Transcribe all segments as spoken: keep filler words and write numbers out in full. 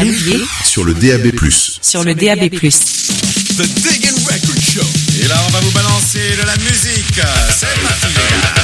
Louviers sur le D A B plus. Sur le D A B plus. The Diggin' Record Show. Et là, on va vous balancer de la musique. C'est parti, les gars.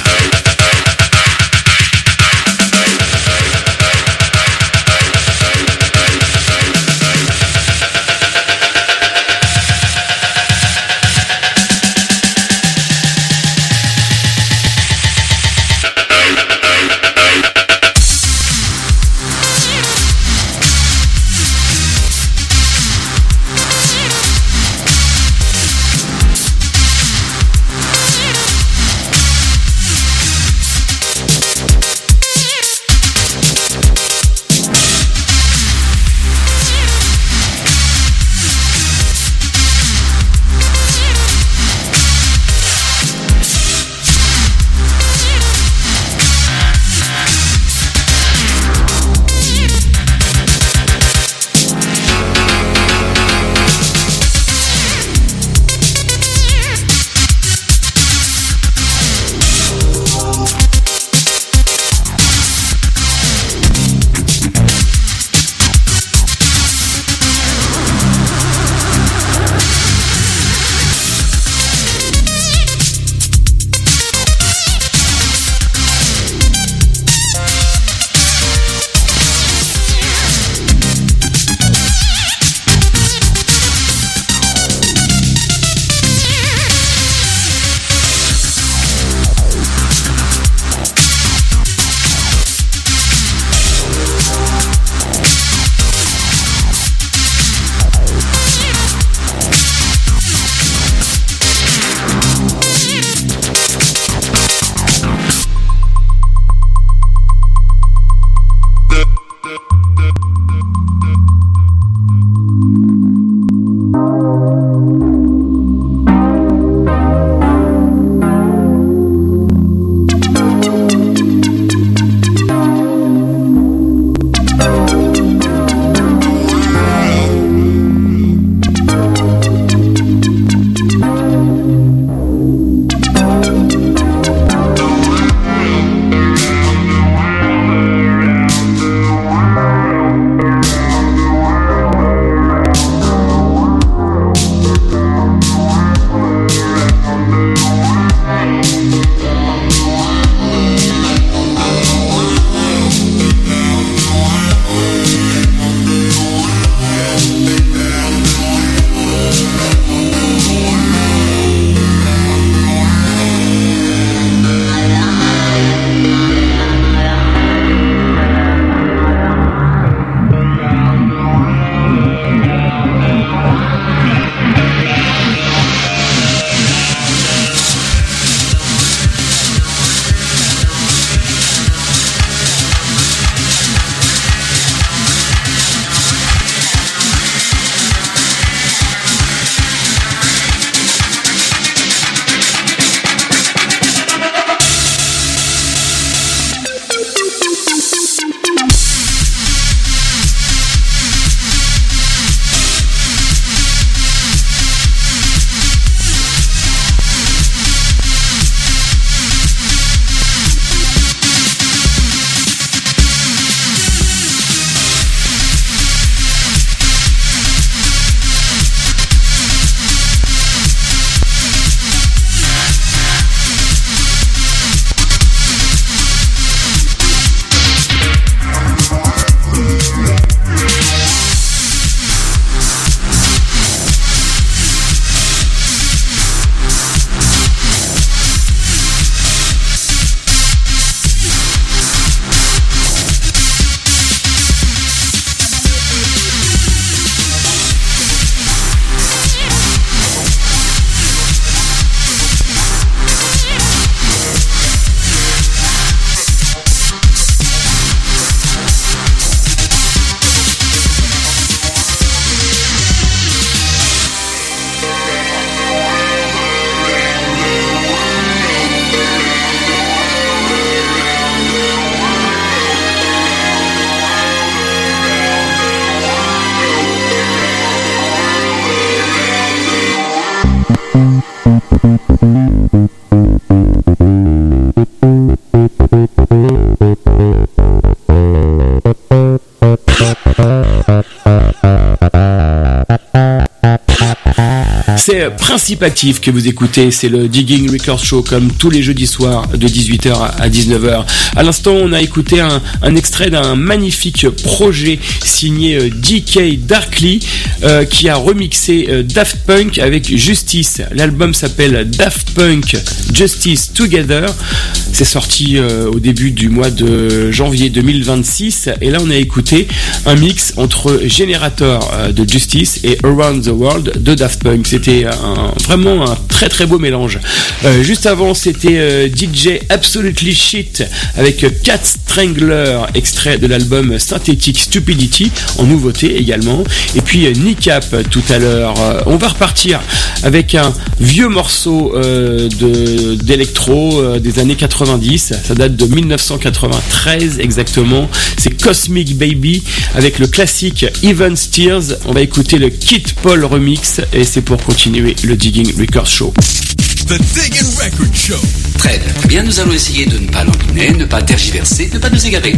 C'est Principe Actif que vous écoutez, c'est le Digging Record Show comme tous les jeudis soirs de dix-huit heures à dix-neuf heures. À l'instant, on a écouté un, un extrait d'un magnifique projet signé D K Darkly euh, qui a remixé euh, Daft Punk avec Justice. L'album s'appelle Daft Punk Justice Together. C'est sorti euh, au début du mois de janvier deux mille vingt-six et là on a écouté un mix entre Generator euh, de Justice et Around the World de Daft Punk. C'était un, vraiment un très très beau mélange. Euh, juste avant c'était euh, D J Absolutely Shit avec Cat Strangler, extrait de l'album Synthetic Stupidity en nouveauté également, et puis euh, Nick Up tout à l'heure. Euh, on va repartir avec un vieux morceau euh, de, d'électro euh, des années quatre-vingt-dix, ça date de mille neuf cent quatre-vingt-treize exactement, c'est Cosmic Baby avec le classique Even Steers. On va écouter le Kid Paul remix et c'est pour continuer le Digging Record Show. The Digging Record Show. Très bien, très bien, nous allons essayer de ne pas l'enquiner, ne pas tergiverser, ne pas nous égarer.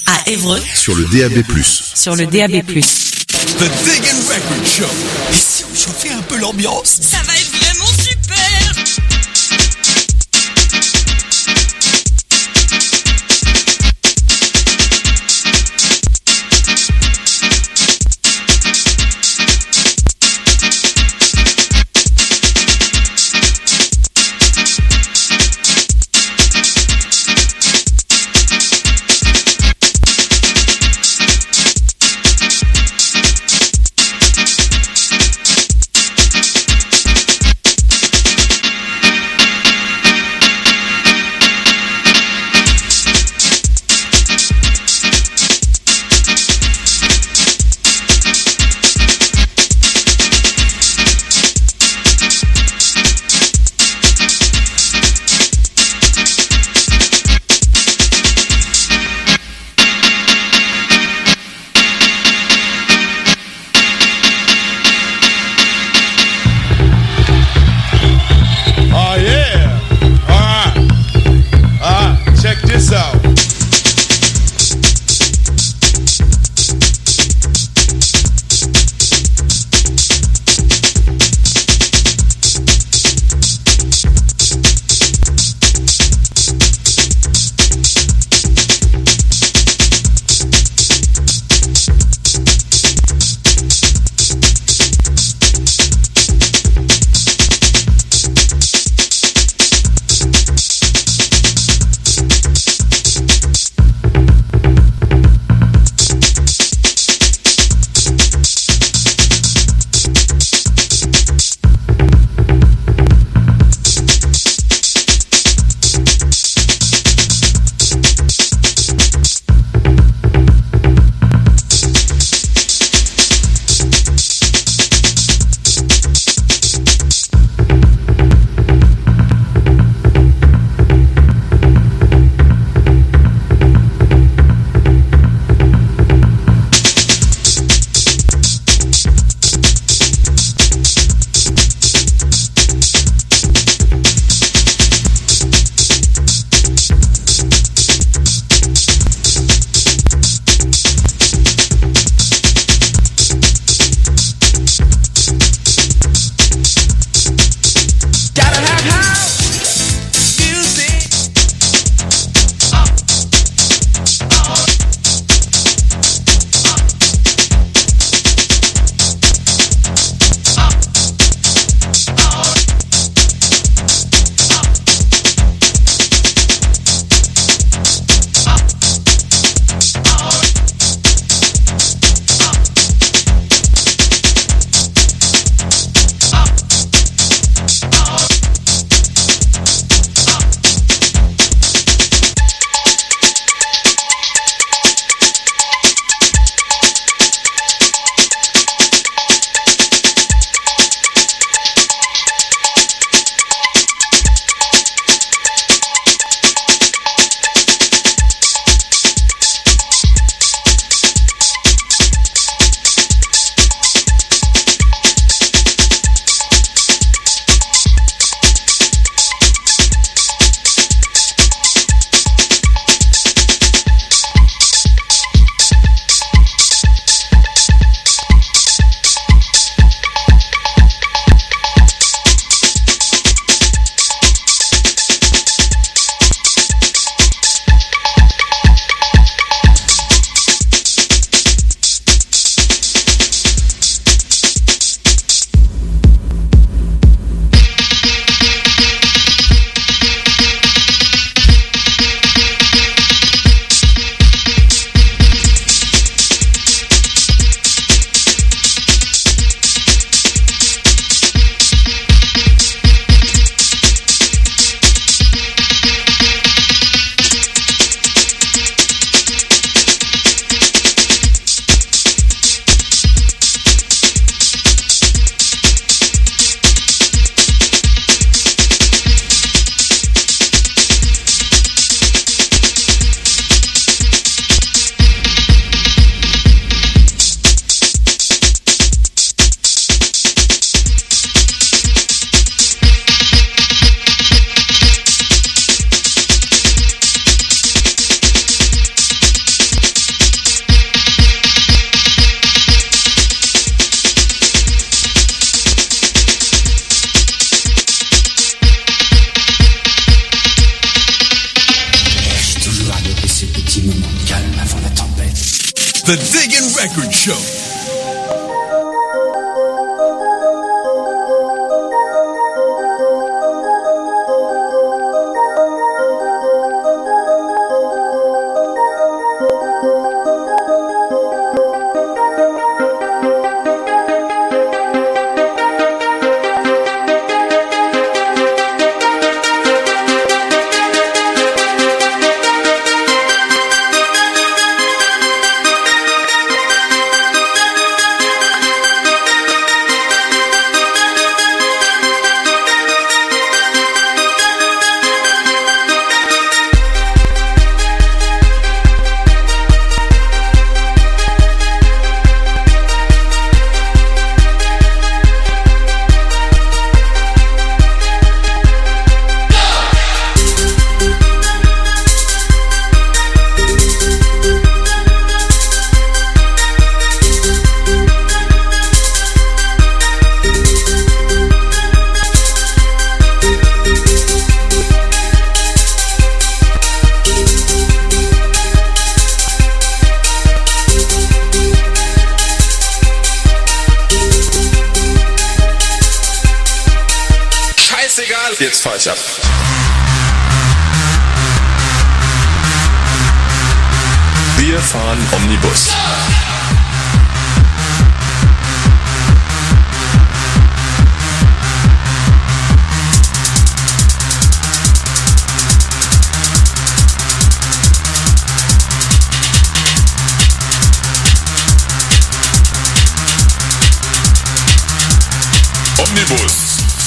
à Évreux, sur le D A B plus. sur le D A B plus. The Diggin' Record Show. Et si on chauffait un peu l'ambiance? Ça va être vraiment super. The Diggin' Record Show. Jetzt fahr ich ab. Wir fahren Omnibus. Omnibus.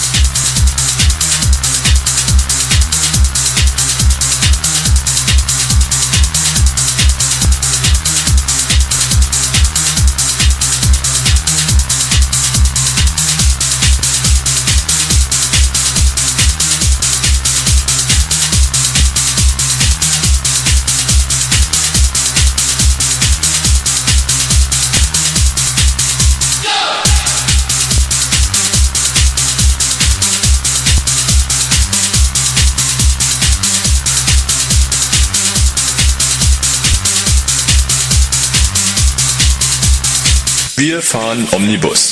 Wir fahren Omnibus.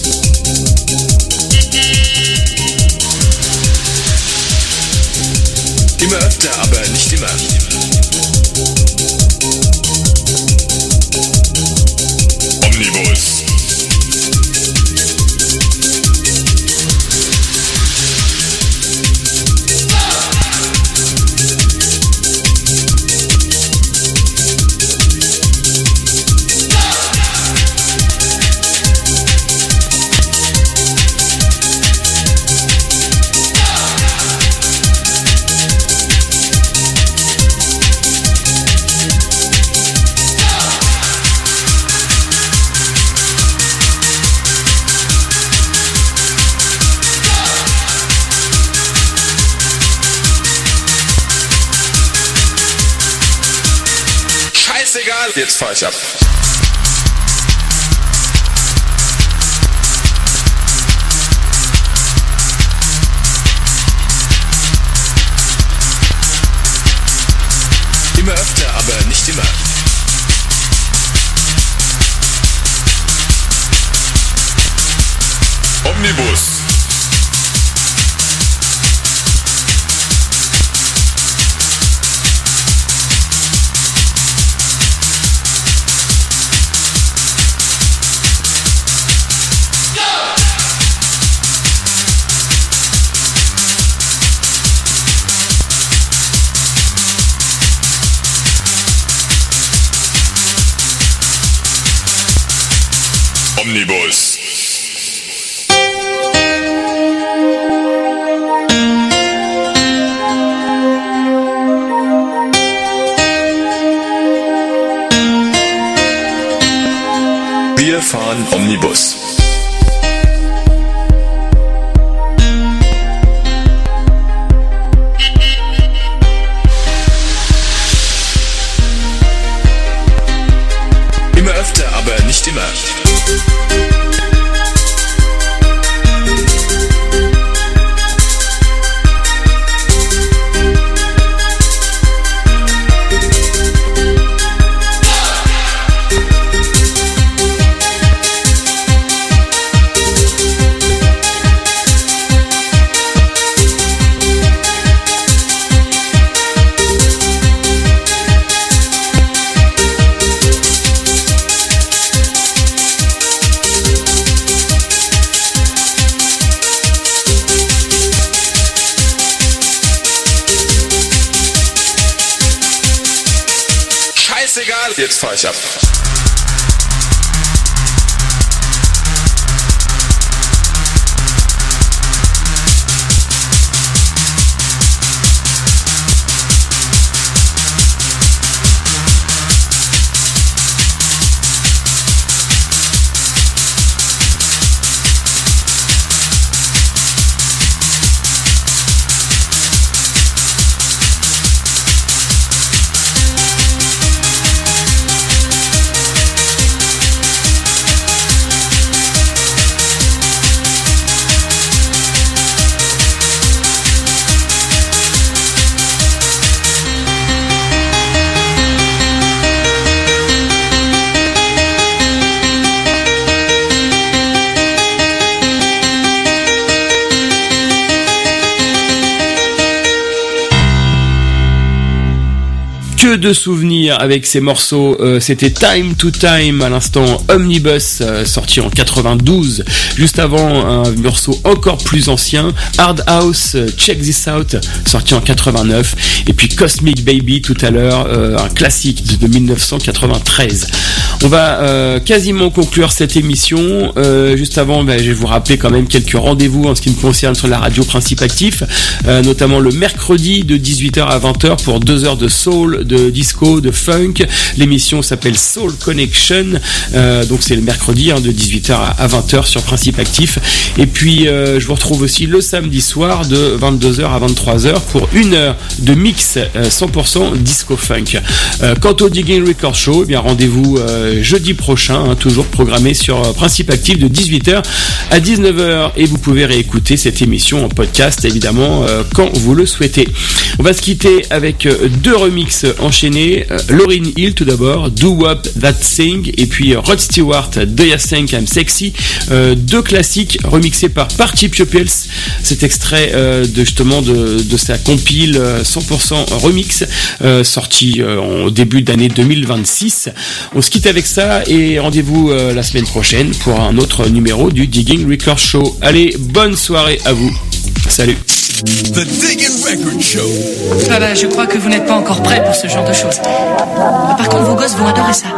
Immer öfter, aber nicht immer. Omnibus. Scheißegal, jetzt fahr ich ab. Immer öfter, aber nicht immer. Omnibus. Omnibus. Wir fahren Omnibus. Immer öfter, aber nicht immer. Jetzt fahr ich ab. Que de souvenirs avec ces morceaux. Euh, c'était Time to Time à l'instant, Omnibus, euh, sorti en quatre-vingt-douze. Juste avant, un morceau encore plus ancien, Hard House, euh, Check This Out, sorti en quatre-vingt-neuf. Et puis Cosmic Baby tout à l'heure, euh, un classique de, de dix-neuf cent quatre-vingt-treize. On va euh, quasiment conclure cette émission. Euh, juste avant, ben, je vais vous rappeler quand même quelques rendez-vous en ce qui me concerne sur la radio Principe Actif, euh, notamment le mercredi de dix-huit heures à vingt heures pour deux heures de soul, de disco, de funk. L'émission s'appelle Soul Connection, euh, donc c'est le mercredi hein, de dix-huit heures à vingt heures sur Principe Actif. Et puis euh, je vous retrouve aussi le samedi soir de vingt-deux heures à vingt-trois heures pour une heure de mix euh, cent pour cent disco funk. Euh, quant au Digging Record Show, eh bien rendez-vous euh, jeudi prochain, hein, toujours programmé sur euh, Principe Actif de dix-huit heures à dix-neuf heures, et vous pouvez réécouter cette émission en podcast évidemment euh, quand vous le souhaitez. On va se quitter avec euh, deux remixes enchaînés, euh, Lauryn Hill tout d'abord, Do Wop That Thing, et puis euh, Rod Stewart, Do Ya Think I'm Sexy, euh, deux classiques remixés par Party Pupils. Cet extrait euh, de justement de, de sa compile euh, cent pour cent remix euh, sorti euh, au début d'année deux mille vingt-six. On se quitte avec ça et rendez-vous euh, la semaine prochaine pour un autre numéro du Digging Record Show. Allez, bonne soirée à vous. Salut. The Digging Record Show. Ah bah, je crois que vous n'êtes pas encore prêts pour ce genre de choses. Par contre, vos gosses vont adorer ça.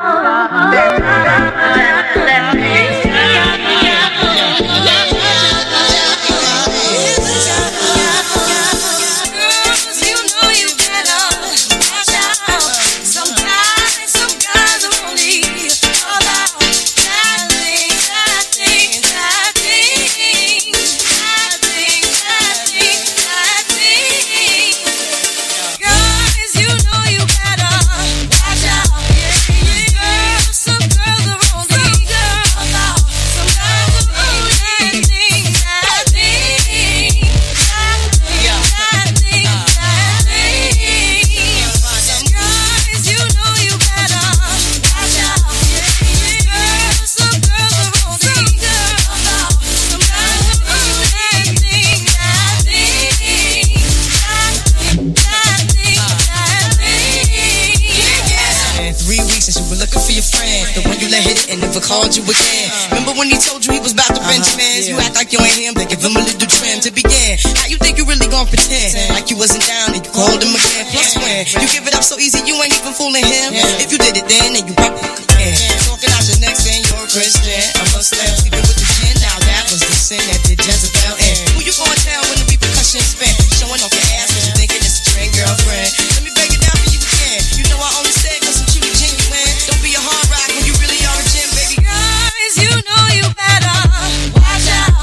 Called you again. Remember when he told you he was about to Benjamins? You act like you ain't him, they give him a little trim to begin. How you think you really gon' pretend like you wasn't down and you called him again? Plus when you give it up so easy, you ain't even fooling him. If you did it then, then you probably can. Talking out your neck saying you're a Christian, a Muslim, sleeping with the gin. Now that was the sin that did Jezebel in. Who you gonna tell when the repercussions spin? Showing off your ass, cause you thinking it's a trend, girlfriend. Let me break it down for you again. You know I only said cause I'm truly genuine. Don't be a hard rock when you really are a gym, baby. You know you better watch out.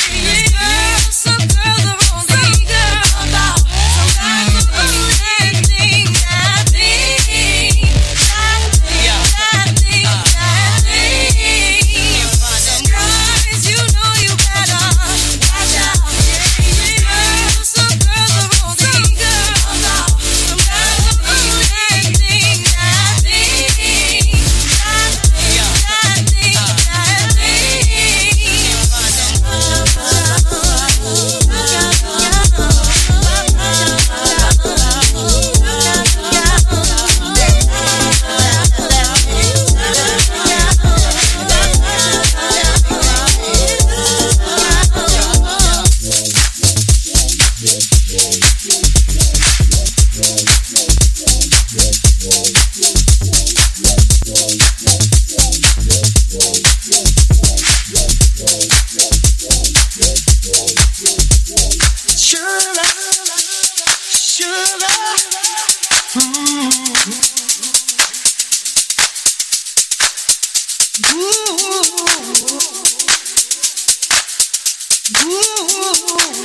Girls, some girls are on the girl. Some guys are acting that thing, that thing, that thing, that thing. Some guys, you know you better watch out. Girls, some girls are on the girl. Some guys are acting that thing, that thing, that thing. sugar. Mm. Ooh. Ooh.